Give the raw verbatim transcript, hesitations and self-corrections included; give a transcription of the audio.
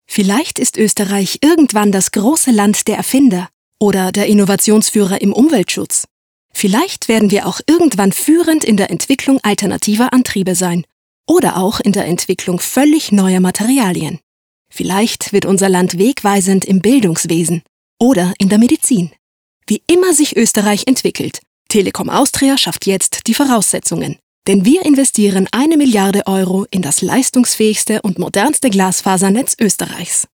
Vielleicht ist Österreich irgendwann das große Land der Erfinder oder der Innovationsführer im Umweltschutz. Vielleicht werden wir auch irgendwann führend in der Entwicklung alternativer Antriebe sein oder auch in der Entwicklung völlig neuer Materialien. Vielleicht wird unser Land wegweisend im Bildungswesen oder in der Medizin. Wie immer sich Österreich entwickelt, Telekom Austria schafft jetzt die Voraussetzungen. Denn wir investieren eine Milliarde Euro in das leistungsfähigste und modernste Glasfasernetz Österreichs.